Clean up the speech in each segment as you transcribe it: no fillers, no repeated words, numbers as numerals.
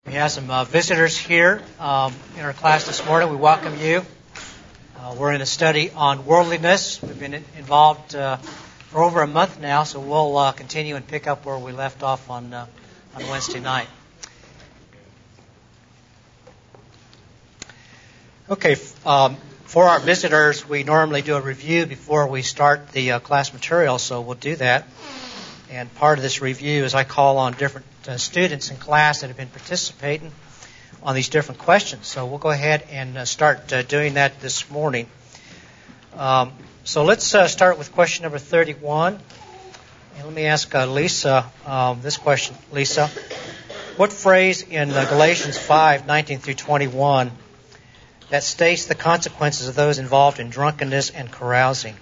We have some visitors here in our class this morning. We welcome you. We're in a study on worldliness. We've been involved for over a month now, so we'll continue and pick up where we left off on Wednesday night. Okay, for our visitors, we normally do a review before we start the class material, so we'll do that. And part of this review is I call on different students in class that have been participating on these different questions. So we'll go ahead and start doing that this morning. So let's start with question number 31. And let me ask Lisa this question. Lisa, what phrase in Galatians 5:19 through 21 that states the consequences of those involved in drunkenness and carousing?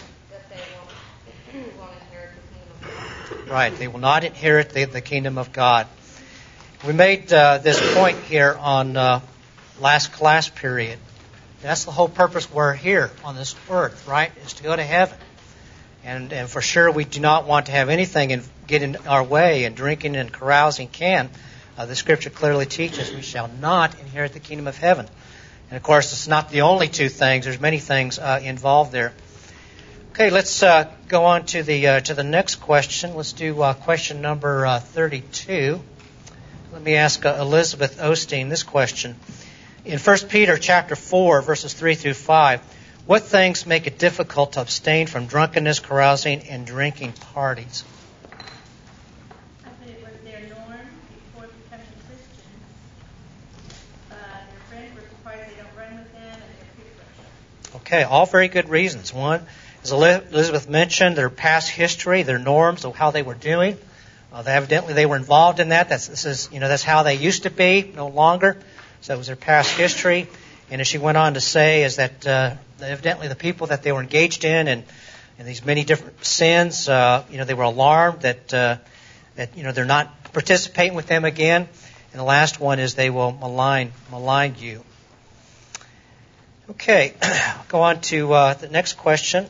Right, they will not inherit the kingdom of God. We made this point here on last class period. That's the whole purpose we're here on this earth, right, is to go to heaven. And for sure we do not want to have anything get in our way, and drinking and carousing can. The Scripture clearly teaches we shall not inherit the kingdom of heaven. And of course, it's not the only two things. There's many things involved there. Okay, let's go on to the next question. Let's do question number 32. Let me ask Elizabeth Osteen this question. In 1 Peter chapter 4, verses 3 through 5, what things make it difficult to abstain from drunkenness, carousing, and drinking parties? I think it was their norm before becoming Christians. Their friends were surprised they don't run with them, and their peer pressure. Okay, all very good reasons. One, as Elizabeth mentioned, their past history, their norms of how they were doing. Evidently, they were involved in that. That's how they used to be, no longer. So it was their past history. And as she went on to say, is that evidently the people that they were engaged in and these many different sins, they were alarmed that they're not participating with them again. And the last one is they will malign you. Okay, go on to the next question.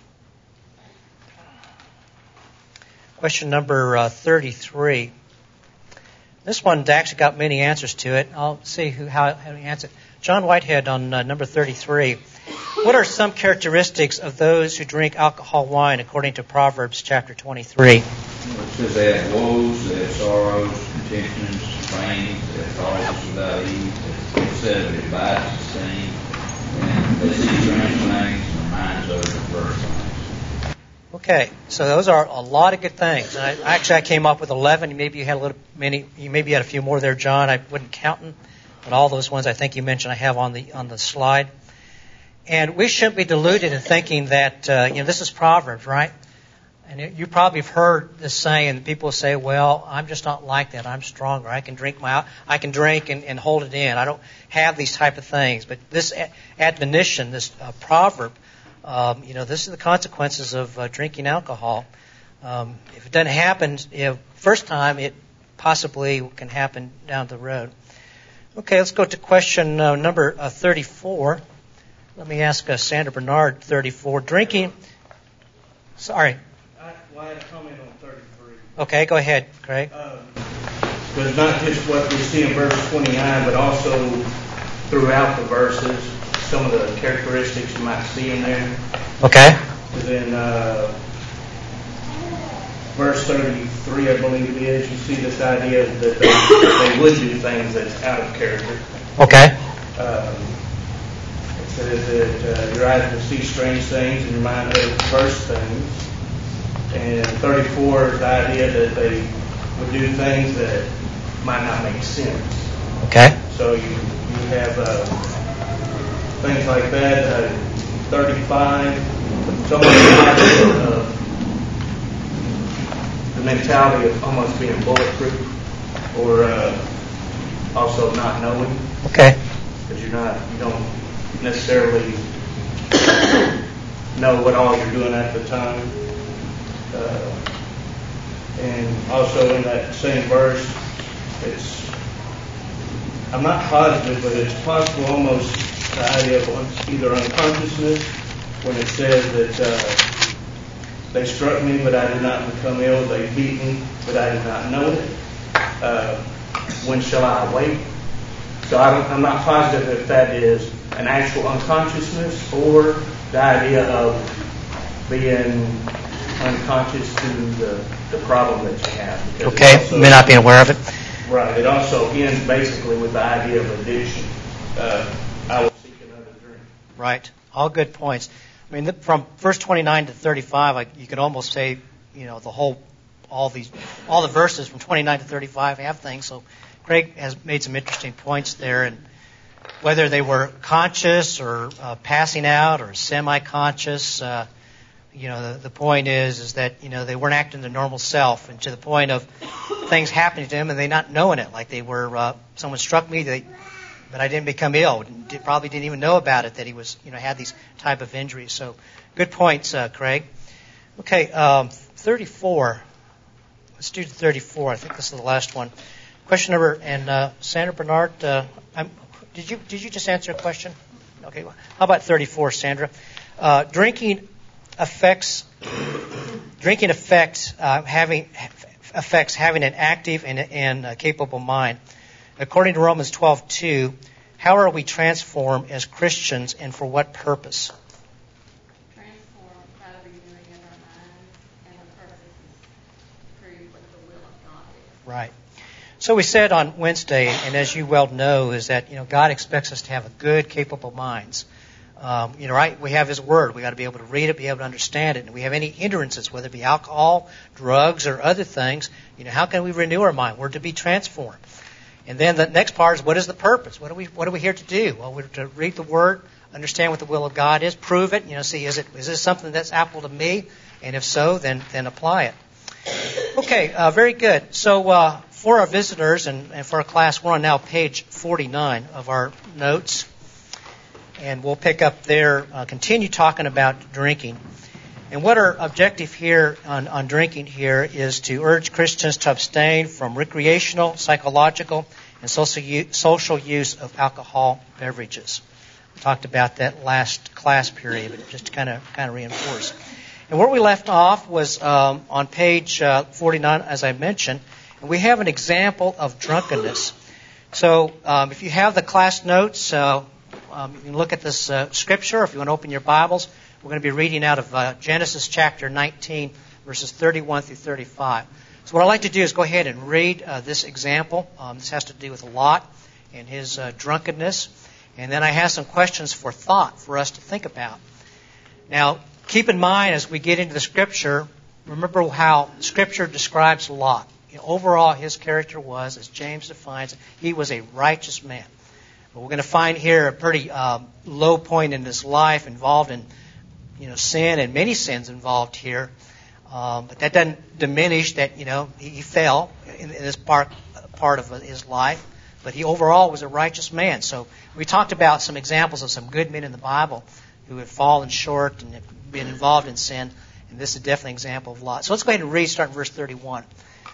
Question number 33. This one actually got many answers to it. I'll see how to answer it. John Whitehead on number 33. What are some characteristics of those who drink alcohol wine according to Proverbs chapter 23? It says they have woes, they have sorrows, contentions, pains, they have thoughts without ease. It says they bite the same, and they see strange things, and their minds over the first things. Okay, so those are a lot of good things. And I came up with 11. Maybe you had maybe you had a few more there, John. I wouldn't count them, but all those ones I think you mentioned I have on the slide. And we shouldn't be deluded in thinking that this is Proverbs, right? And you probably have heard this saying, and people say, "Well, I'm just not like that. I'm stronger. I can drink and hold it in. I don't have these type of things." But this admonition, this proverb. This is the consequences of drinking alcohol. If it doesn't happen first time, it possibly can happen down the road. Okay, let's go to question number 34. Let me ask Sandra Bernard, 34. Sorry. I had a comment on 33. Okay, go ahead, Craig. There's not just what we see in verse 29, but also throughout the verses, some of the characteristics you might see in there. Okay. And then verse 33, I believe it is, you see this idea that they would do things that's out of character. Okay. It says that your eyes will see strange things and your mind over perverse things. And 34 is the idea that they would do things that might not make sense. Okay. So you have things like that. 35, some of the mentality of almost being bulletproof, or also not knowing. Okay. Because you don't necessarily know what all you're doing at the time. And also in that same verse, I'm not positive, but it's possible almost the idea of either unconsciousness, when it says that they struck me, but I did not become ill. They beat me, but I did not know it. when shall I awake? So I'm not positive if that is an actual unconsciousness or the idea of being unconscious to the problem that you have. Because Okay, may not be aware of it. Right. It also ends basically with the idea of addiction. I will seek another drink. Right. All good points. I mean, from verse 29 to 35, you could almost say, all the verses from 29 to 35 have things. So Craig has made some interesting points there, and whether they were conscious or passing out or semi-conscious, the point is that they weren't acting their normal self, and to the point of things happening to them and they not knowing it, like they were someone struck me, but I didn't become ill. Probably didn't even know about it, that he was had these type of injuries. So good points, Craig. Okay, 34. Let's do 34. I think this is the last one. Question number, and Sandra Bernard, did you just answer a question? Okay, well, how about 34, Sandra? Drinking affects having an active and capable mind. According to Romans 12:2, how are we transformed as Christians, and for what purpose? Transformed by the renewing of our minds, and the purpose is to prove what the will of God is. Right. So we said on Wednesday, and as you well know, is that God expects us to have a good, capable minds. Right? We have His Word. We got to be able to read it, be able to understand it. And we have any hindrances, whether it be alcohol, drugs, or other things. How can we renew our mind? We're to be transformed. And then the next part is, what is the purpose? What are we here to do? Well, we're to read the Word, understand what the will of God is, prove it. See, is this something that's applicable to me? And if so, then apply it. Okay, very good. So for our visitors and for our class, we're on now page 49 of our notes. And we'll pick up there, continue talking about drinking. And what our objective here on drinking here is to urge Christians to abstain from recreational, psychological, and social use of alcohol beverages. We talked about that last class period, but just to kind of reinforce. And where we left off was on page 49, as I mentioned, and we have an example of drunkenness. So if you have the class notes, you can look at this scripture. If you want to open your Bibles, we're going to be reading out of Genesis chapter 19, verses 31 through 35. So what I'd like to do is go ahead and read this example. This has to do with Lot and his drunkenness. And then I have some questions for thought for us to think about. Now, keep in mind as we get into the scripture, remember how scripture describes Lot. Overall, his character was, as James defines it, he was a righteous man. But we're going to find here a pretty low point in his life involved in sin, and many sins involved here. But that doesn't diminish that, he fell in this part of his life. But he overall was a righteous man. So we talked about some examples of some good men in the Bible who had fallen short and had been involved in sin. And this is definitely an example of Lot. So let's go ahead and read, start in verse 31.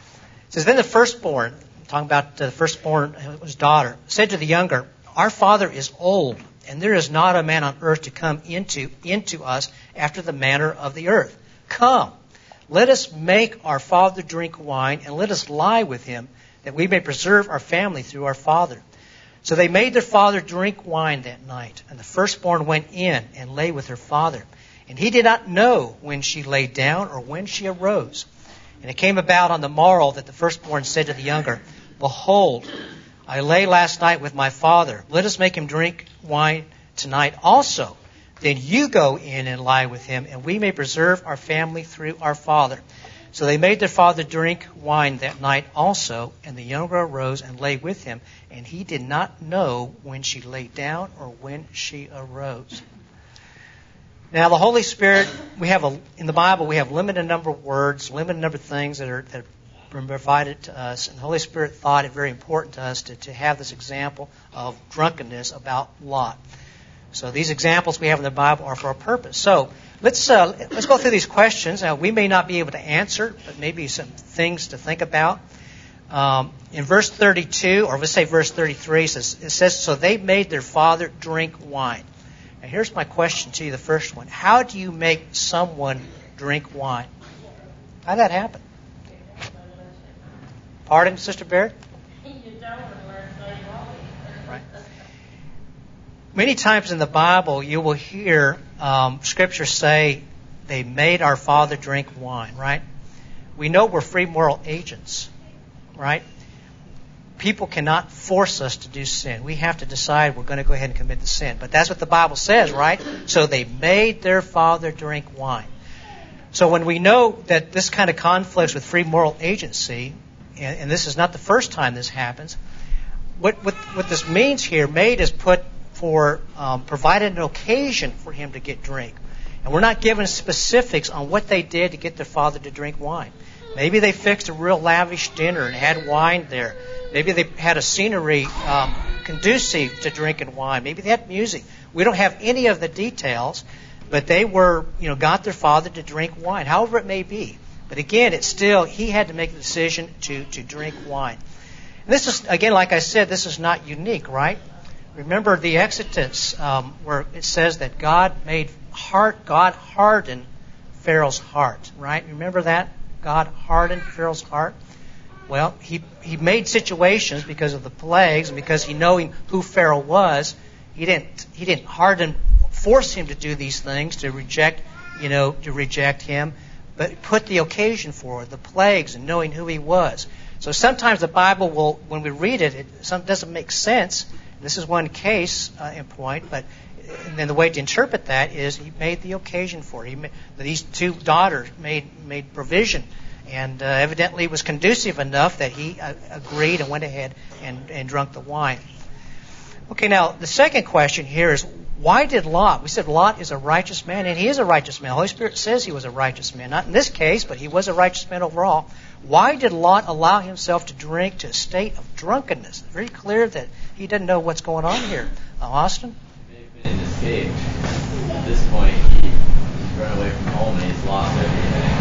It says, Then the firstborn, talking about the firstborn, his daughter, said to the younger, Our father is old, and there is not a man on earth to come into us after the manner of the earth. Come, let us make our father drink wine, and let us lie with him, that we may preserve our family through our father. So they made their father drink wine that night, and the firstborn went in and lay with her father. And he did not know when she lay down or when she arose. And it came about on the morrow that the firstborn said to the younger, Behold, I lay last night with my father. Let us make him drink wine tonight also. Then you go in and lie with him, and we may preserve our family through our father. So they made their father drink wine that night also, and the younger arose and lay with him, and he did not know when she lay down or when she arose. Now, the Holy Spirit, in the Bible, we have limited number of words, limited number of things that are provided to us. And the Holy Spirit thought it very important to us to have this example of drunkenness about Lot. So these examples we have in the Bible are for a purpose. So let's go through these questions. Now, we may not be able to answer, but maybe some things to think about. In verse 32, or let's say verse 33, it says, So they made their father drink wine. Now, here's my question to you, the first one. How do you make someone drink wine? How did that happen? Pardon, Sister Barrett? You don't unless they want it. Right. Many times in the Bible, you will hear Scripture say, they made our father drink wine, right? We know we're free moral agents, right? People cannot force us to do sin. We have to decide we're going to go ahead and commit the sin. But that's what the Bible says, right? So they made their father drink wine. So when we know that this kind of conflicts with free moral agency, and this is not the first time this happens, what this means here, made is put for provided an occasion for him to get drink. And we're not given specifics on what they did to get their father to drink wine. Maybe they fixed a real lavish dinner and had wine there. Maybe they had a scenery conducive to drinking wine. Maybe they had music. We don't have any of the details, but they were, got their father to drink wine, however it may be. But again, it's still, he had to make the decision to drink wine. And this is, again, like I said, this is not unique, right? Remember the Exodus where it says that God hardened Pharaoh's heart, right? Remember that? God hardened Pharaoh's heart. Well, he made situations because of the plagues and because he knowing who Pharaoh was, he didn't force him to do these things to reject him, but put the occasion for it, the plagues and knowing who he was. So sometimes the Bible will, when we read it, it doesn't make sense. This is one case in point, but then the way to interpret that is he made the occasion for it. These two daughters made provision, and evidently was conducive enough that he agreed and went ahead and drunk the wine. Okay, now the second question here is, why did Lot? We said Lot is a righteous man, and he is a righteous man. The Holy Spirit says he was a righteous man. Not in this case, but he was a righteous man overall. Why did Lot allow himself to drink to a state of drunkenness? It's very clear that he didn't know what's going on here. Austin? They've been escaped. At this point, he's run away from home and he's lost everything.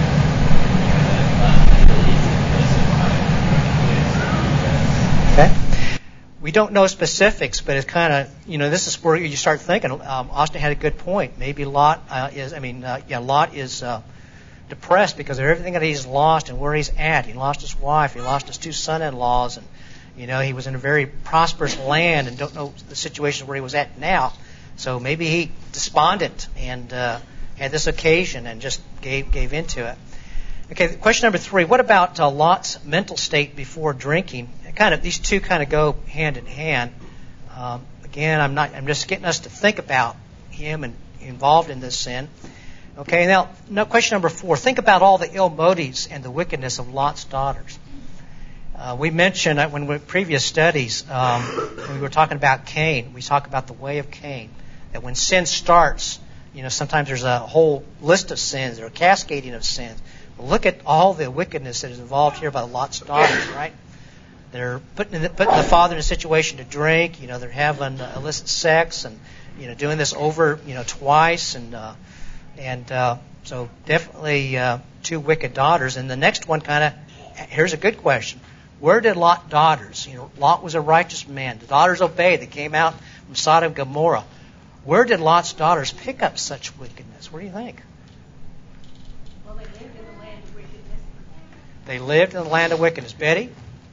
Okay. We don't know specifics, but it's kind of, this is where you start thinking. Austin had a good point. Maybe Lot Lot is depressed because of everything that he's lost and where he's at. He lost his wife. He lost his two son-in-laws. And, he was in a very prosperous land and don't know the situation where he was at now. So maybe he despondent and had this occasion and just gave into it. Okay, question number 3. What about Lot's mental state before drinking? These two kind of go hand in hand. Again, I'm just getting us to think about him and involved in this sin. Okay, now question number 4. Think about all the ill motives and the wickedness of Lot's daughters. We mentioned when previous studies, when we were talking about Cain, we talk about the way of Cain. That when sin starts, sometimes there's a whole list of sins or a cascading of sins. But look at all the wickedness that is involved here by Lot's daughters, right? They're putting the father in a situation to drink. They're having illicit sex and doing this over twice, and so definitely 2 wicked daughters. And the next one here's a good question: where did Lot's daughters? Lot was a righteous man. The daughters obeyed. They came out from Sodom and Gomorrah. Where did Lot's daughters pick up such wickedness? What do you think? Well, they lived in the land of wickedness. They lived in the land of wickedness. Betty?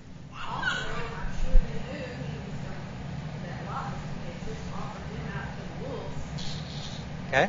Okay.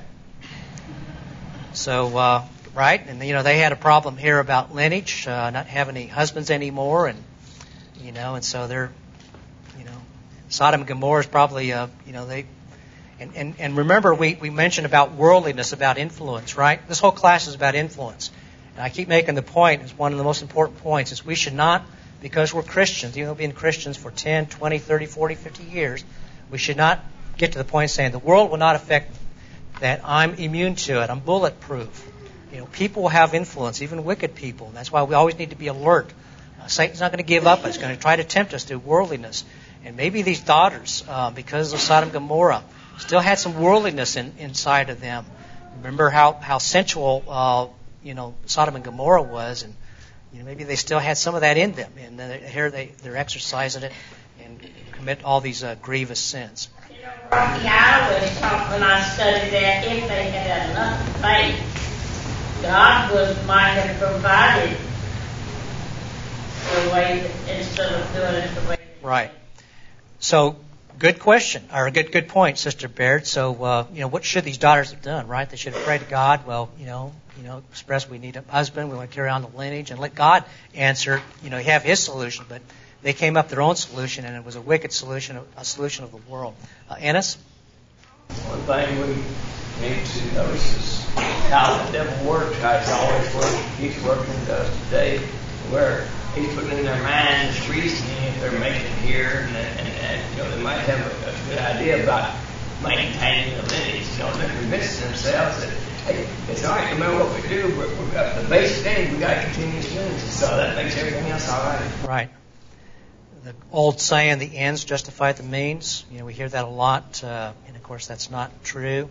So, right, and they had a problem here about lineage, not having any husbands anymore, and and so they're, Sodom and Gomorrah is probably, they, and remember we mentioned about worldliness, about influence, right? This whole class is about influence, and I keep making the point, it's one of the most important points, is we should not, because we're Christians, even though we've been Christians for 10, 20, 30, 40, 50 years, we should not get to the point saying the world will not affect me, that I'm immune to it, I'm bulletproof. People will have influence, even wicked people. That's why we always need to be alert. Satan's not going to give up. He's going to try to tempt us through worldliness. And maybe these daughters, because of Sodom and Gomorrah, still had some worldliness inside of them. Remember how sensual, Sodom and Gomorrah was, and maybe they still had some of that in them. And here they're exercising it and commit all these grievous sins. Rocky, I always thought when I studied that if they had enough faith, God might have provided the way instead of doing it the way. Right. So, good question, or good point, Sister Baird. So, what should these daughters have done, right? They should have prayed to God. Well, express we need a husband. We want to carry on the lineage, and let God answer. Have His solution. But they came up with their own solution, and it was a wicked solution, a solution of the world. Ennis? One thing we need to notice is how the devil works, how he's always working. He's working to us today, where he's putting in their minds reasoning if they're making it here, and they might have a good idea about maintaining the lineage. They're convincing themselves that, hey, it's all right, no matter what we do, we've got the basic thing, we've got to continue this lineage, so that makes everything else all right. Right. The old saying, the ends justify the means. We hear that a lot, and of course that's not true.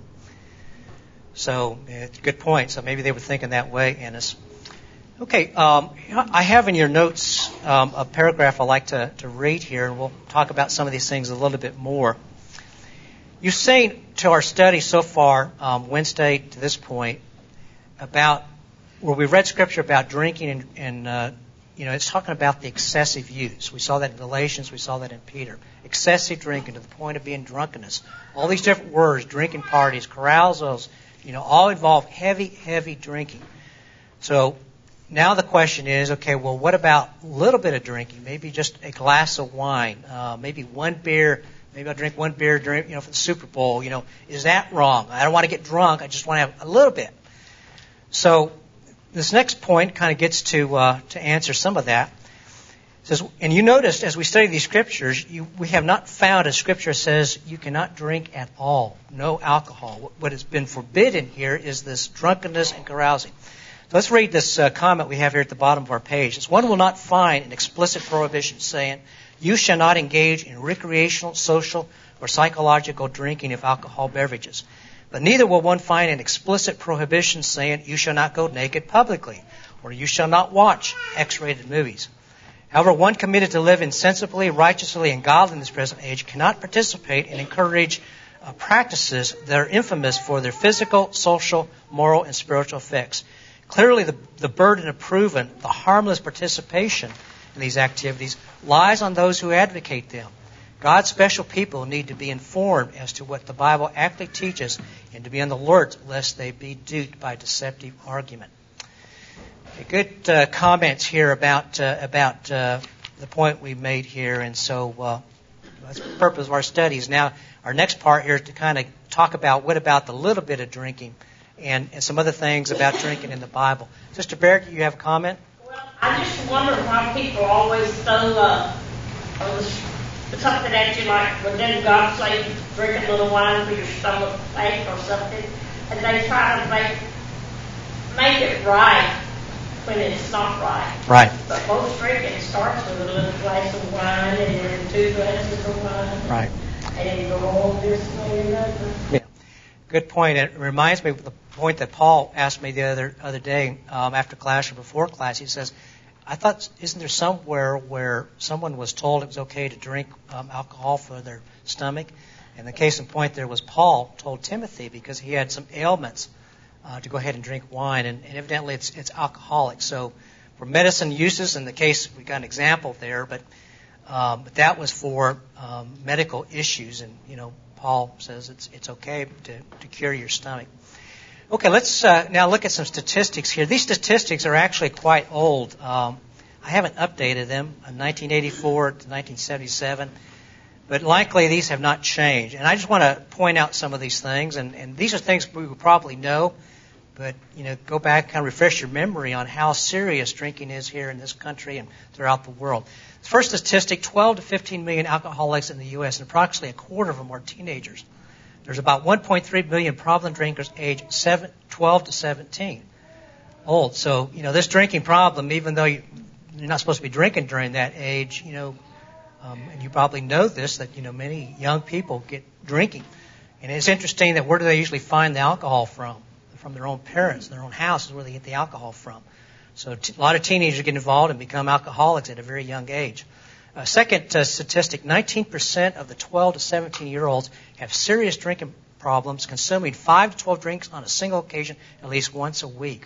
So it's a good point. So maybe they were thinking that way, Ennis. Okay, I have in your notes a paragraph I'd like to read here, and we'll talk about some of these things a little bit more. You're saying to our study so far, Wednesday to this point, about where we read Scripture about drinking and it's talking about the excessive use. We saw that in Galatians. We saw that in Peter. Excessive drinking to the point of being drunkenness. All these different words, drinking parties, carousals, all involve heavy drinking. So now the question is, okay, well, what about a little bit of drinking? Maybe just a glass of wine, maybe one beer. Maybe I'll drink one beer for the Super Bowl. Is that wrong? I don't want to get drunk. I just want to have a little bit. So this next point kind of gets to answer some of that. It says, and you noticed as we study these scriptures, we have not found a scripture says you cannot drink at all, no alcohol. What has been forbidden here is this drunkenness and carousing. So let's read this comment we have here at the bottom of our page. It's, one will not find an explicit prohibition saying, you shall not engage in recreational, social, or psychological drinking of alcohol beverages. But neither will one find an explicit prohibition saying you shall not go naked publicly, or you shall not watch X-rated movies. However, one committed to live insensibly, righteously, and godly in this present age cannot participate and encourage practices that are infamous for their physical, social, moral, and spiritual effects. Clearly, the burden of proving the harmless participation in these activities lies on those who advocate them. God's special people need to be informed as to what the Bible actually teaches and to be on the alert lest they be duped by deceptive argument. Okay, good comments here about the point we made here, and so that's the purpose of our studies. Now, our next part here is to kind of talk about what about the little bit of drinking and some other things about drinking in the Bible. Sister Baird, you have a comment? Well, I just wonder why people always throw something at you like, well, didn't God say drink a little wine for your stomach ache or something? And they try to make it right when it's not right. Right. But most drinking starts with a little glass of wine and then 2 glasses of wine. Right. And then go on this way or another. Yeah. Good point. It reminds me of the point that Paul asked me the other day after class or before class. He says, I thought, isn't there somewhere where someone was told it was okay to drink alcohol for their stomach? And the case in point there was Paul told Timothy because he had some ailments to go ahead and drink wine, and evidently it's alcoholic. So for medicine uses, in the case we got an example there, but that was for medical issues, and Paul says it's okay to cure your stomach. Okay, let's now look at some statistics here. These statistics are actually quite old. I haven't updated them, 1984 to 1977, but likely these have not changed. And I just want to point out some of these things, and these are things we would probably know, but go back and kind of refresh your memory on how serious drinking is here in this country and throughout the world. First statistic, 12 to 15 million alcoholics in the U.S., and approximately a quarter of them are teenagers. There's about 1.3 million problem drinkers aged 12 to 17 old. So, this drinking problem, even though you're not supposed to be drinking during that age, and you probably know this, that, many young people get drinking. And it's interesting that where do they usually find the alcohol from? From their own parents, their own house is where they get the alcohol from. So a lot of teenagers get involved and become alcoholics at a very young age. Second statistic, 19% of the 12 to 17-year-olds have serious drinking problems, consuming 5 to 12 drinks on a single occasion at least once a week.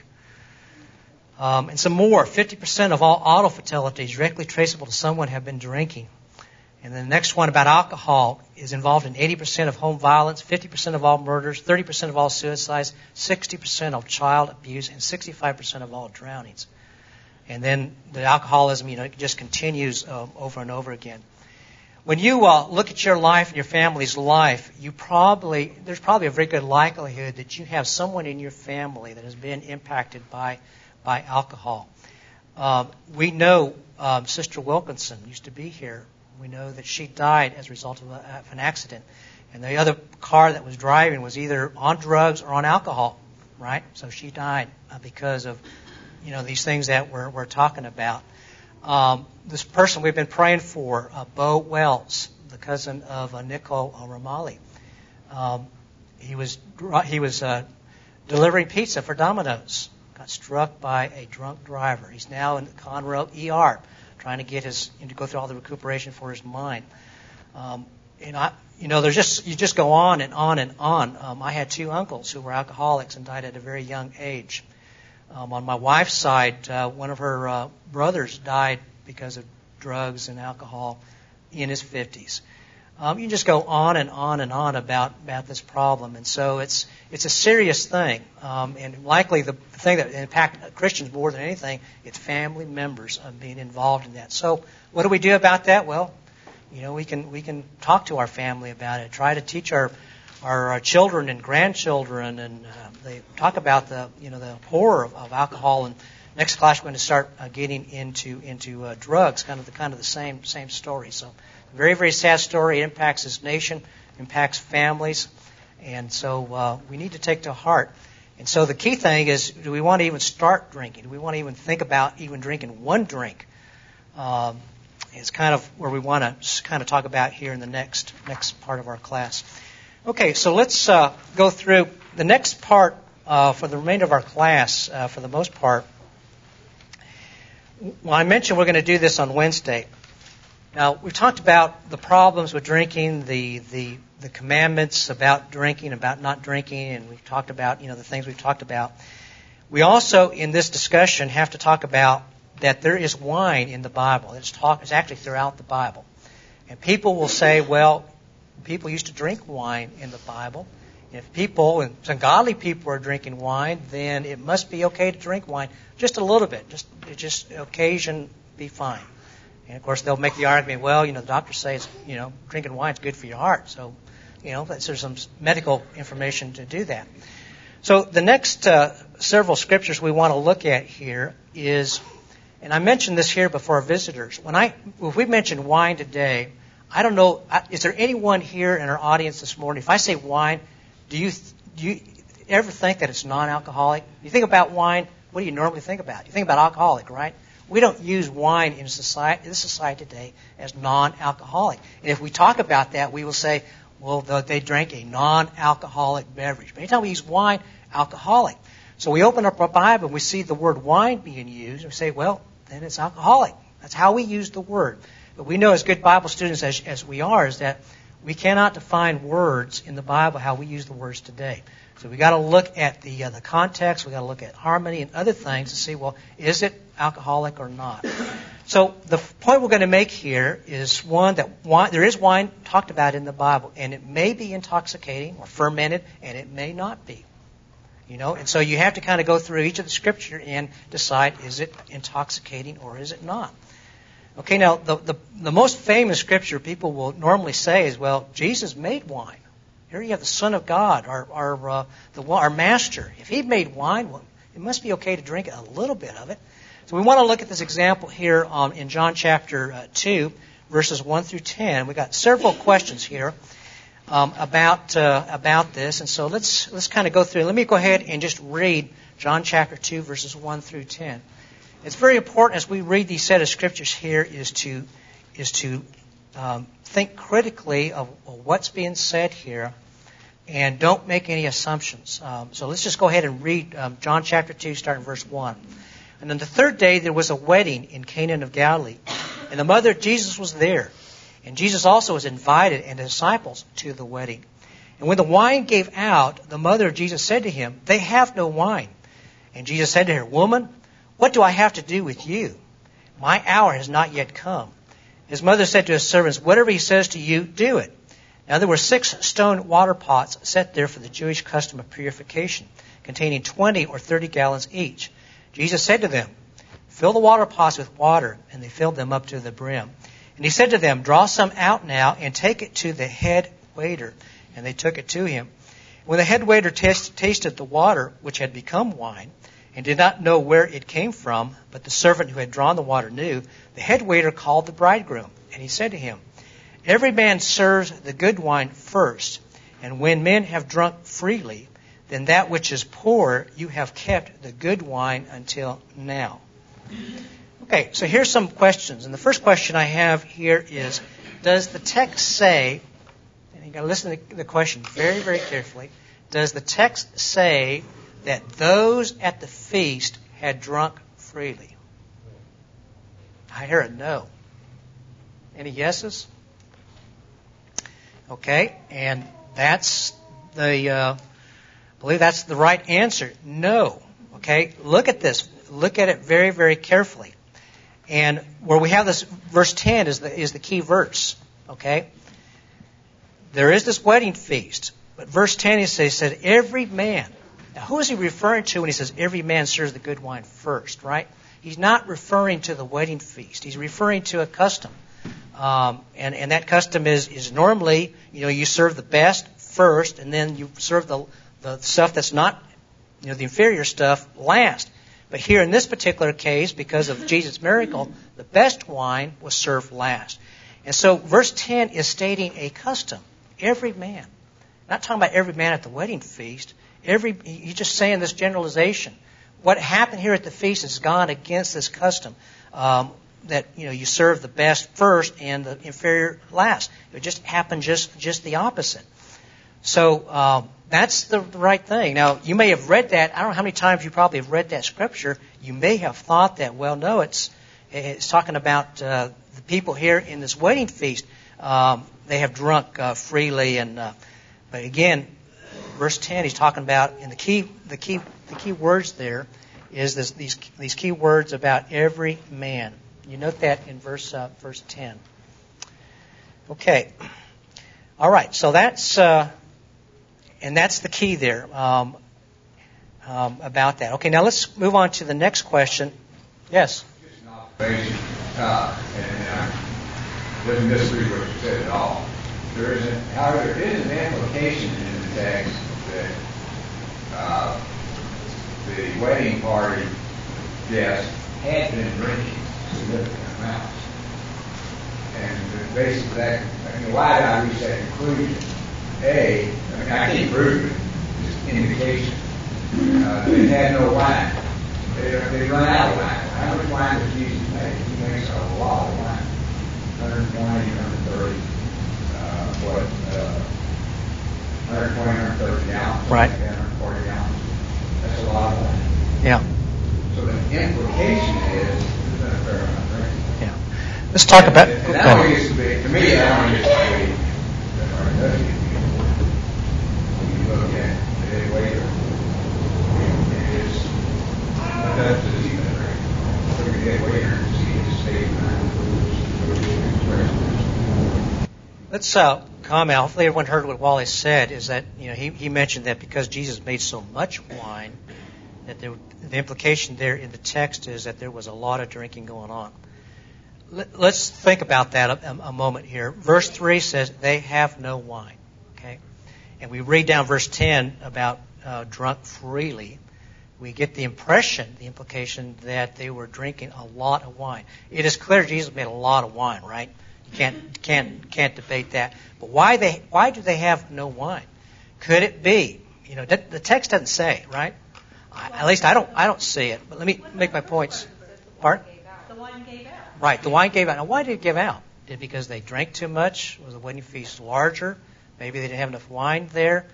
And some more, 50% of all auto fatalities directly traceable to someone have been drinking. And then the next one about alcohol is involved in 80% of home violence, 50% of all murders, 30% of all suicides, 60% of child abuse, and 65% of all drownings. And then the alcoholism, it just continues over and over again. When you look at your life and your family's life, there's probably a very good likelihood that you have someone in your family that has been impacted by alcohol. We know Sister Wilkinson used to be here. We know that she died as a result of an accident. And the other car that was driving was either on drugs or on alcohol, right? So she died because of, these things that we're talking about. This person we've been praying for, Bo Wells, the cousin of Nicole Romali. He was delivering pizza for Domino's. Got struck by a drunk driver. He's now in the Conroe ER, trying to get to go through all the recuperation for his mind. You just go on and on and on. I had 2 uncles who were alcoholics and died at a very young age. On my wife's side, one of her brothers died because of drugs and alcohol in his 50s. You can just go on and on and on about this problem. And so it's a serious thing. And likely the thing that impacts Christians more than anything, it's family members being involved in that. So what do we do about that? Well, we can talk to our family about it, try to teach our children and grandchildren, and they talk about the horror of alcohol. And next class we're going to start getting into drugs, kind of the same story. So very, very sad story. It impacts this nation, impacts families, and so we need to take to heart. And so the key thing is, do we want to even start drinking? Do we want to even think about even drinking one drink? It's kind of where we want to kind of talk about here in the next part of our class. Okay, so let's go through the next part for the remainder of our class. For the most part, well, I mentioned we're going to do this on Wednesday. Now, we've talked about the problems with drinking, the commandments about drinking, about not drinking, and we've talked about, the things we've talked about. We also, in this discussion, have to talk about that there is wine in the Bible. It's actually throughout the Bible. And people will say, well, people used to drink wine in the Bible. If people, and some godly people are drinking wine, then it must be okay to drink wine just a little bit. Just occasion be fine. And, of course, they'll make the argument, well, the doctors say, drinking wine is good for your heart. So, there's some medical information to do that. So the next several scriptures we want to look at here is, and I mentioned this here before our visitors. If we mention wine today, I don't know, is there anyone here in our audience this morning, if I say wine, do you ever think that it's non-alcoholic? You think about wine, what do you normally think about? You think about alcoholic, right? We don't use wine in this society today as non-alcoholic. And if we talk about that, we will say, well, they drank a non-alcoholic beverage. But anytime we use wine, alcoholic. So we open up our Bible and we see the word wine being used, and we say, well, then it's alcoholic. That's how we use the word. But we know as good Bible students as we are is that we cannot define words in the Bible how we use the words today. So we got to look at the context. We got to look at harmony and other things to see, well, is it alcoholic or not? So the point we're going to make here is one that there is wine talked about in the Bible, and it may be intoxicating or fermented, and it may not be. And so you have to kind of go through each of the scripture and decide, is it intoxicating or is it not? Okay, now the most famous scripture people will normally say is, well, Jesus made wine. Here you have the Son of God, our Master. If He made wine, well, it must be okay to drink a little bit of it. So we want to look at this example here in John chapter 2, verses 1 through 10. We've got several questions here about this, and so let's kind of go through. Let me go ahead and just read John chapter 2, verses 1 through 10. It's very important as we read these set of scriptures here is to think critically of what's being said here, and don't make any assumptions. So let's just go ahead and read John chapter 2, starting verse 1. And on the third day there was a wedding in Cana of Galilee, and the mother of Jesus was there. And Jesus also was invited and the disciples to the wedding. And when the wine gave out, the mother of Jesus said to him, "They have no wine." And Jesus said to her, "Woman, what do I have to do with you? My hour has not yet come." His mother said to his servants, "Whatever he says to you, do it." Now there were 6 stone water pots set there for the Jewish custom of purification, containing 20 or 30 gallons each. Jesus said to them, "Fill the water pots with water," and they filled them up to the brim. And he said to them, "Draw some out now and take it to the head waiter." And they took it to him. When the head waiter tasted the water, which had become wine, and did not know where it came from, but the servant who had drawn the water knew, the head waiter called the bridegroom. And he said to him, "Every man serves the good wine first, and when men have drunk freely, then that which is poor you have kept the good wine until now." Okay, so here's some questions. And the first question I have here is, does the text say, and you've got to listen to the question very, very carefully, does the text say that those at the feast had drunk freely? I hear a no. Any yeses? Okay, and that's I believe that's the right answer. No. Okay, look at this. Look at it very, very carefully. And where we have this, verse 10 is the key verse. Okay? There is this wedding feast. But verse 10 he said, every man. Now who is he referring to when he says every man serves the good wine first, right? He's not referring to the wedding feast. He's referring to a custom. And that custom is normally, you serve the best first, and then you serve the stuff that's not, the inferior stuff last. But here in this particular case, because of Jesus' miracle, the best wine was served last. And so verse 10 is stating a custom. Every man. Not talking about every man at the wedding feast. He's just saying this generalization. What happened here at the feast has gone against this custom. That you serve the best first and the inferior last. It just happened just the opposite. So that's the right thing. Now you may have read that. I don't know how many times you probably have read that scripture. You may have thought that. Well, no, it's talking about the people here in this wedding feast. They have drunk freely, but again, verse 10, he's talking about, and the key words there is these key words about every man. You note that in verse 10. Okay. All right. So that's the key there about that. Okay. Now let's move on to the next question. Yes. Just an observation, and doesn't disagree with what you said at all. However, there is an implication in the text that the wedding party guests had been drinking significant amounts. And basically why did I reach that conclusion? I can't prove it, just indication. They had no wine. They run out of wine. How much wine does Jesus make? He makes a lot of wine. 120, 130, 120, 130 gallons. Right. 140 gallons. That's a lot of wine. Yeah. So the implication is there's been a fair amount of drinking. Yeah. Let's talk about. And that only gets to be, to me, that only gets to be, when you look at the head waiter, it is enough to see that drink. Look at the head waiter and see his state of mind. Let's comment. Hopefully everyone heard what Wally said, is that he mentioned that because Jesus made so much wine, that the implication there in the text is that there was a lot of drinking going on. Let's think about that a moment here. Verse 3 says, they have no wine. Okay? And we read down verse 10 about drunk freely. We get the implication that they were drinking a lot of wine. It is clear Jesus made a lot of wine, right? You can't debate that. But why do they have no wine? Could it be? The text doesn't say, right? At least I don't see it. But let me make my points. Pardon? The wine gave out. Right, the wine gave out. Now, why did it give out? Did it because they drank too much? Was the wedding feast larger? Maybe they didn't have enough wine there.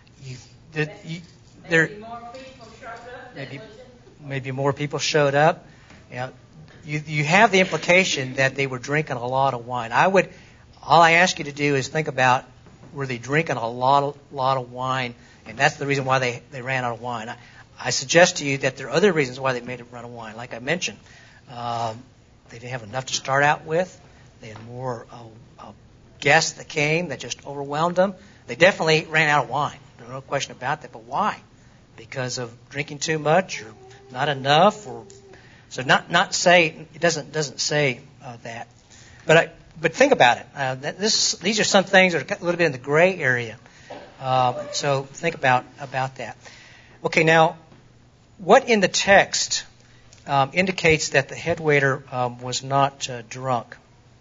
Maybe more people showed up. Maybe more people showed up. You have the implication that they were drinking a lot of wine. All I ask you to do is think about, were they drinking a lot of wine, and that's the reason why they ran out of wine. I suggest to you that there are other reasons why they made it run out of wine. Like I mentioned, they didn't have enough to start out with. They had more guests that came that just overwhelmed them. They definitely ran out of wine. There's no question about that. But why? Because of drinking too much or not enough, or so not say it doesn't say that. But think about it. These are some things that are a little bit in the gray area. So think about that. Okay, now what in the text indicates that the head waiter was not drunk?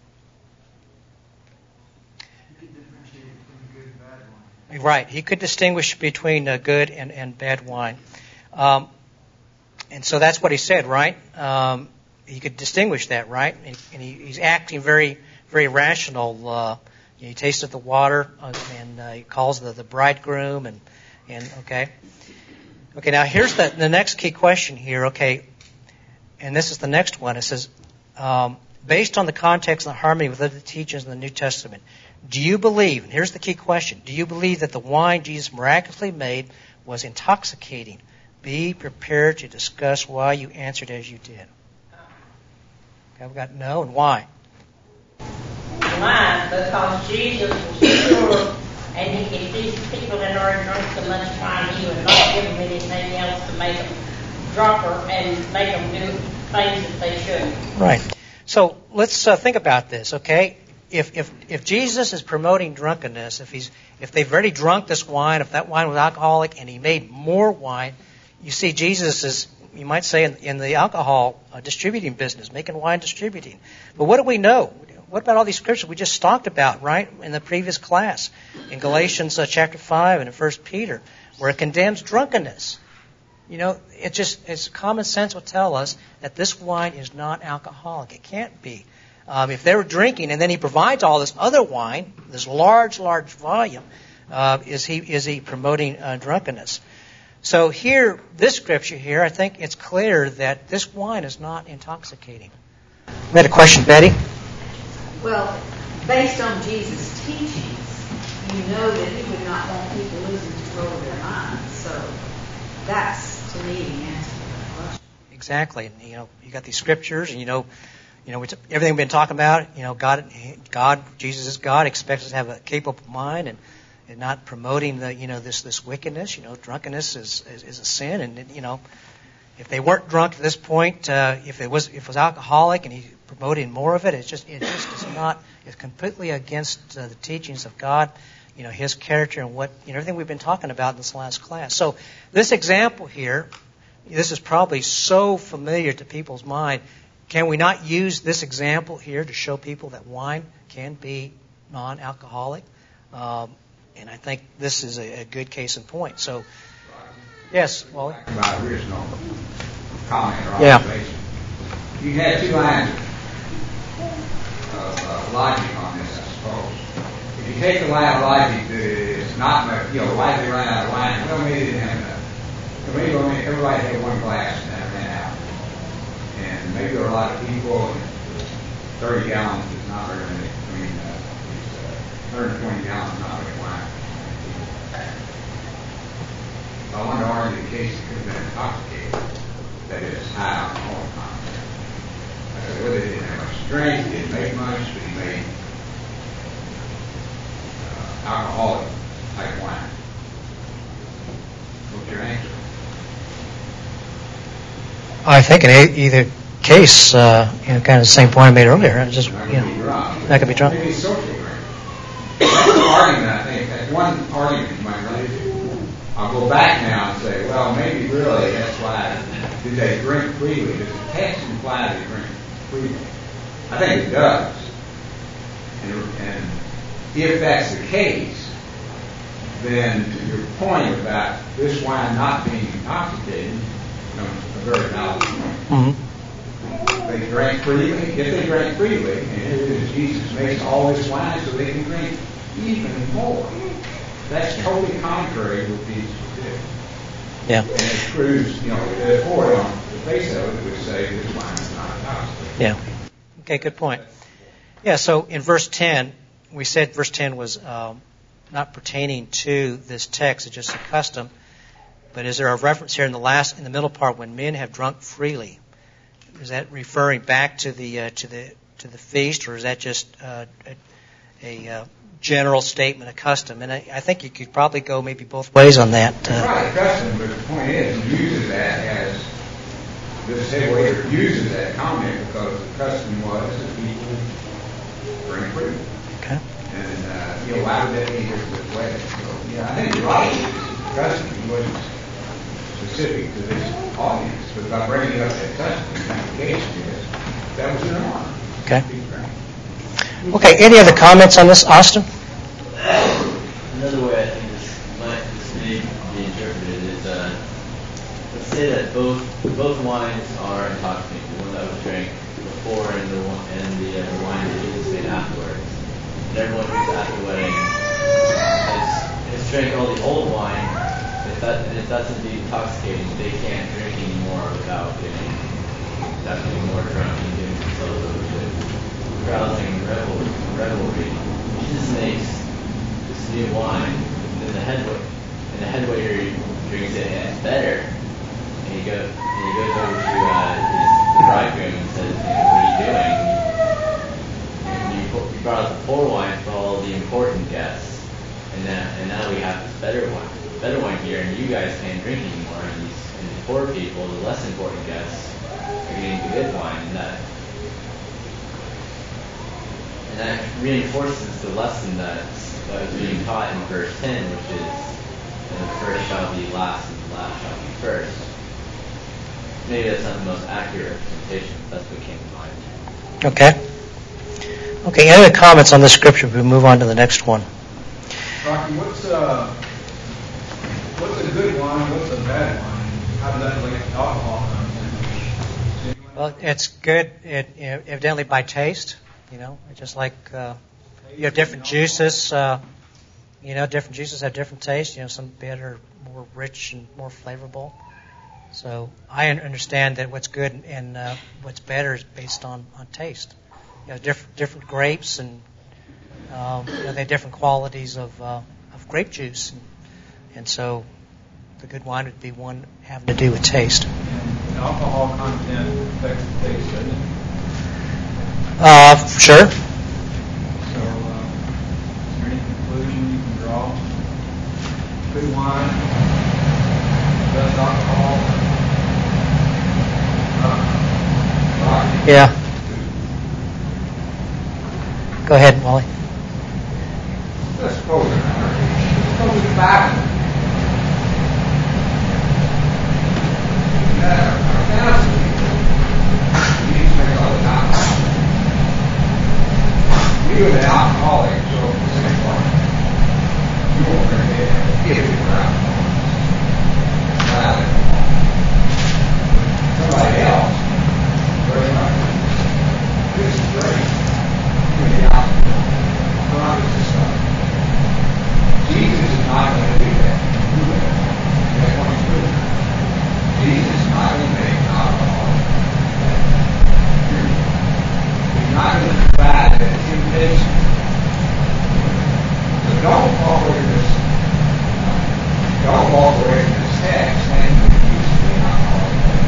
Right. He could distinguish between good and bad wine. And so that's what he said, right? He could distinguish that, right? And he's acting very, very rational. He tasted the water, and he calls the bridegroom, and okay. Okay, now here's the next key question here, okay? And this is the next one. It says, based on the context and the harmony with other teachings in the New Testament, do you believe, and here's the key question, do you believe that the wine Jesus miraculously made was intoxicating? Be prepared to discuss why you answered as you did. Okay, we've got no, and why? Why? Because Jesus was pure, and if these people had already drunk so much wine, he would not give them anything else to make them drunker and make them do things that they shouldn't. Right. So let's think about this, okay? If Jesus is promoting drunkenness, if they've already drunk this wine, if that wine was alcoholic and he made more wine, you see Jesus is, you might say, in the alcohol distributing business, making wine distributing. But what do we know? What about all these scriptures we just talked about, right, in the previous class, in Galatians chapter 5 and in 1 Peter, where it condemns drunkenness? You know, it's common sense will tell us that this wine is not alcoholic. It can't be. If they were drinking and then he provides all this other wine, this large volume, is he promoting drunkenness? So here, this scripture here, I think it's clear that this wine is not intoxicating. We had a question, Betty? Well, based on Jesus' teachings, you know that he would not want people losing control of their minds. So that's, to me, the answer to that question. Exactly. And, you got these scriptures, and everything we've been talking about, God, Jesus is God, expects us to have a capable mind and not promoting this wickedness. Drunkenness is a sin, and if they weren't drunk at this point, if it was alcoholic and he promoting more of it, it just is not. It's completely against the teachings of God, His character and everything we've been talking about in this last class. So this example here, this is probably so familiar to people's mind. Can we not use this example here to show people that wine can be non-alcoholic? And I think this is a good case in point. So, yes, Wally? About original comment or observation. You had two lines of logic on this, I suppose. If you take the line of logic that is not, why did they run out of wine? Well, maybe they didn't have enough. Maybe everybody had one glass and that ran out. And maybe there were a lot of people, and 30 gallons is not very many. 120 gallons is not very wine. So I want to argue the case that could have been intoxicated, that is, high alcohol content. Whether they didn't have much strength, didn't make much, but he made alcoholic type wine. What's your answer? I think in either case, kind of the same point I made earlier. It's just, that could be drunk. Maybe social drink. That's an argument, I think. That's one argument you might run into. I'll go back now and say, well, maybe really that's why. Did they drink freely? Does the text imply they drink freely? I think it does. And if that's the case, then your point about this wine not being intoxicating becomes a very valid point. Mm-hmm. They drank freely. If they drank freely, and here it is, Jesus makes all this wine so they can drink even more. That's totally contrary to what Jesus did. Yeah. And it proves, therefore, on the face of it, would say this wine is not intoxicating. Yeah. Okay, good point. Yeah, so in verse 10, we said verse 10 was not pertaining to this text, it's just a custom. But is there a reference here in the middle part, when men have drunk freely? Is that referring back to the to the feast, or is that just a general statement of custom? And I think you could probably go maybe both ways on that. It's probably custom, but the point is, he uses that as, this head uses that comment because the custom was that people bring fruit. Okay. And, why would that be here with wedding? So, I think you're right. Custom wasn't specific to this audience, but by bringing up that custom, the application is, that was an honor. Okay. Okay, any other comments on this, Austin? Another way I think this may be interpreted is, let's say that both wines are intoxicating. The one that was drank before and the wine that Jesus made afterwards. And everyone who's at the wedding has drank all the old wine. If that's indeed intoxicating, they can't drink anymore without getting more drunk and getting themselves over to carousing and revelry. Jesus makes this new wine, and the head waiter drinks it, and it's better. And he goes over to the bridegroom and says, "What are you doing? And you brought us the poor wine for all the important guests, and now we have this better wine here, and you guys can't drink anymore. And the poor people, the less important guests, are getting the good wine." And that reinforces the lesson that was being taught in verse 10, which is, the first shall be last and the last shall be first. Maybe that's not the most accurate representation, but that's what came to mind. Okay. Okay, any other comments on this scripture before we move on to the next one? Rocky, what's a good wine, what's a bad wine? How does that relate to alcohol? Well, it's good, evidently by taste. Just like you have different juices. Different juices have different tastes. Some better, more rich and more flavorful. So I understand that what's good and what's better is based on taste. Different grapes and they have different qualities of grape juice, and so the good wine would be one having to do with taste. And alcohol content affects the taste, doesn't it? Sure. So, is there any conclusion you can draw? Good wine, less alcohol. Yeah. Go ahead, Wally. Let's suppose it's Bible. You and the alcoholic, so you won't drink it if you're alcoholic. Somebody else, very much. This is great. You and the alcoholic. Not this stuff. Jesus is not going to do that. That's what he's doing. Jesus is not going to make alcohol. He's not going to provide that temptation. So don't walk away from this. Don't walk away from this text and use the alcohol.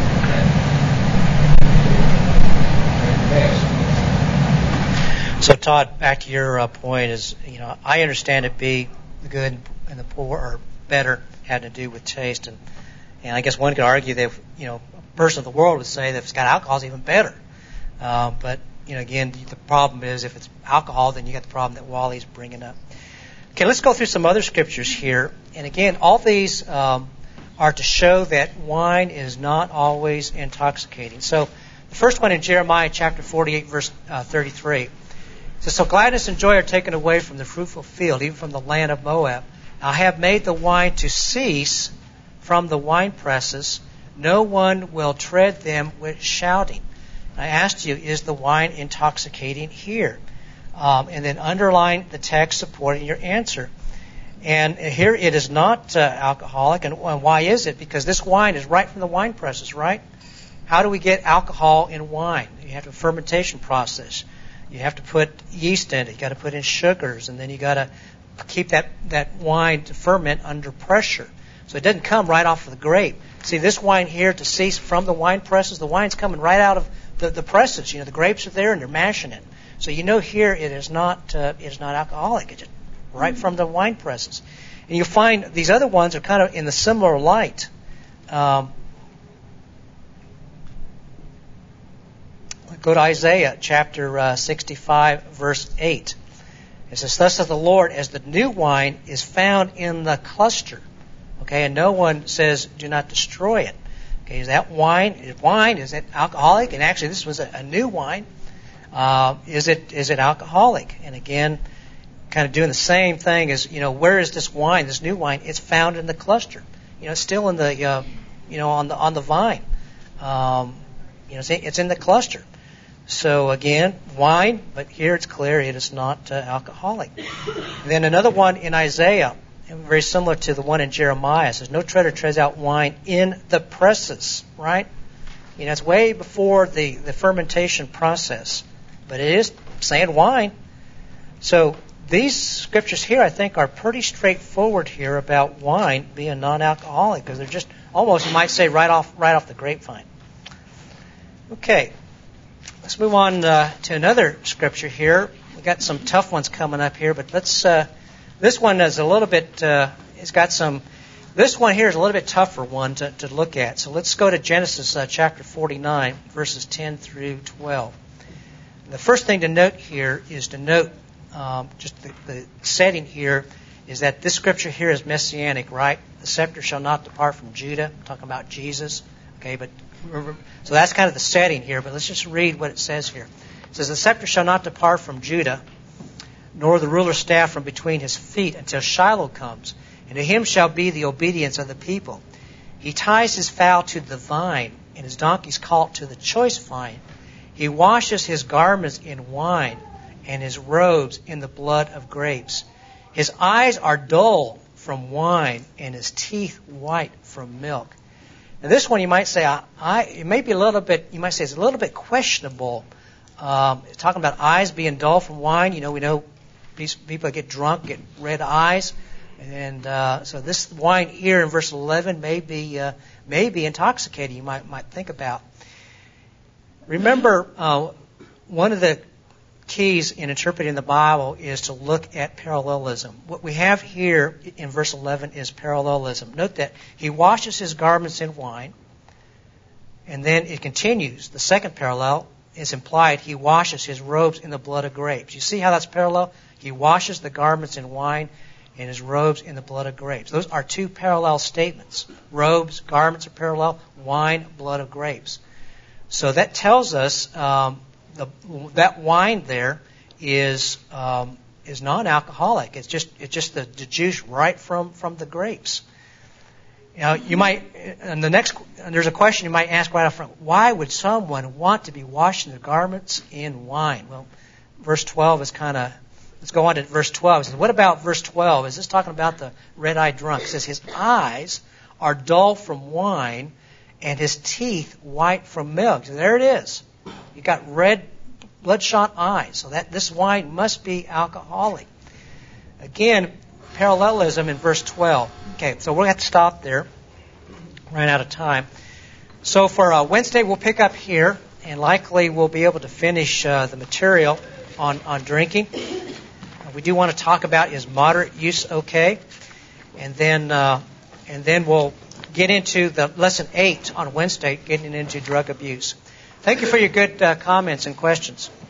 So Todd, back to your point is, I understand it be the good and the poor or better had to do with taste, and I guess one could argue that a person of the world would say that if it's got alcohol, it's even better. But again, the problem is if it's alcohol, then you got the problem that Wally's bringing up. Okay, let's go through some other scriptures here, and again, all these are to show that wine is not always intoxicating. So the first one in Jeremiah chapter 48, verse 33. It says, "So gladness and joy are taken away from the fruitful field, even from the land of Moab. I have made the wine to cease from the wine presses. No one will tread them with shouting." I asked you, is the wine intoxicating here? And then underline the text supporting your answer. And here it is not alcoholic. And why is it? Because this wine is right from the wine presses, right? How do we get alcohol in wine? You have a fermentation process. You have to put yeast in it. You got to put in sugars, and then you got to keep that wine to ferment under pressure. So it doesn't come right off of the grape. See, this wine here to cease from the wine presses, the wine's coming right out of the presses. The grapes are there and they're mashing it. So here it is not alcoholic. It's just right from the wine presses. And you'll find these other ones are kind of in the similar light. Go to Isaiah chapter 65, verse 8. It says, "Thus saith the Lord, as the new wine is found in the cluster." Okay, and no one says, "Do not destroy it." Okay, is that wine? Is it alcoholic? And actually, this was a new wine. Is it alcoholic? And again, kind of doing the same thing as where is this wine? This new wine? It's found in the cluster. It's still in the on the vine. It's in the cluster. So again, wine, but here it's clear it is not alcoholic. And then another one in Isaiah, very similar to the one in Jeremiah, says, "No treader treads out wine in the presses," right? It's way before the fermentation process, but it is saying wine. So these scriptures here, I think, are pretty straightforward here about wine being non-alcoholic, because they're just almost, you might say, right off the grapevine. Okay. Let's move on to another scripture here. We've got some tough ones coming up here, but let's. This one is a little bit. It's got some. This one here is a little bit tougher one to look at. So let's go to Genesis chapter 49, verses 10 through 12. The first thing to note here is to note just the setting here is that this scripture here is messianic, right? The scepter shall not depart from Judah. I'm talking about Jesus. Okay, but. So that's kind of the setting here, but let's just read what it says here. It says, "The scepter shall not depart from Judah, nor the ruler's staff from between his feet, until Shiloh comes, and to him shall be the obedience of the people. He ties his fowl to the vine, and his donkey's colt to the choice vine. He washes his garments in wine, and his robes in the blood of grapes. His eyes are dull from wine, and his teeth white from milk." Now this one you might say, it may be a little bit, you might say it's a little bit questionable. Talking about eyes being dull from wine, we know people that get drunk get red eyes. And so this wine here in verse 11 may be intoxicating, you might think about. Remember, one of the keys in interpreting the Bible is to look at parallelism. What we have here in verse 11 is parallelism. Note that he washes his garments in wine, and then it continues. The second parallel is implied. He washes his robes in the blood of grapes. You see how that's parallel? He washes the garments in wine and his robes in the blood of grapes. Those are two parallel statements. Robes, garments are parallel. Wine, blood of grapes. So that tells us that wine there is non-alcoholic. It's just the juice right from the grapes. You might, and there's a question you might ask right up front. Why would someone want to be washing their garments in wine? Well, verse 12 is let's go on to verse 12. It says, what about verse 12? Is this talking about the red-eyed drunk? It says, his eyes are dull from wine and his teeth white from milk. So there it is. You got red, bloodshot eyes. So this wine must be alcoholic. Again, parallelism in verse 12. Okay, so we'll have to stop there. Ran out of time. So for Wednesday, we'll pick up here, and likely we'll be able to finish the material on drinking. We do want to talk about, is moderate use okay? And then we'll get into the lesson 8 on Wednesday, getting into drug abuse. Thank you for your good comments and questions.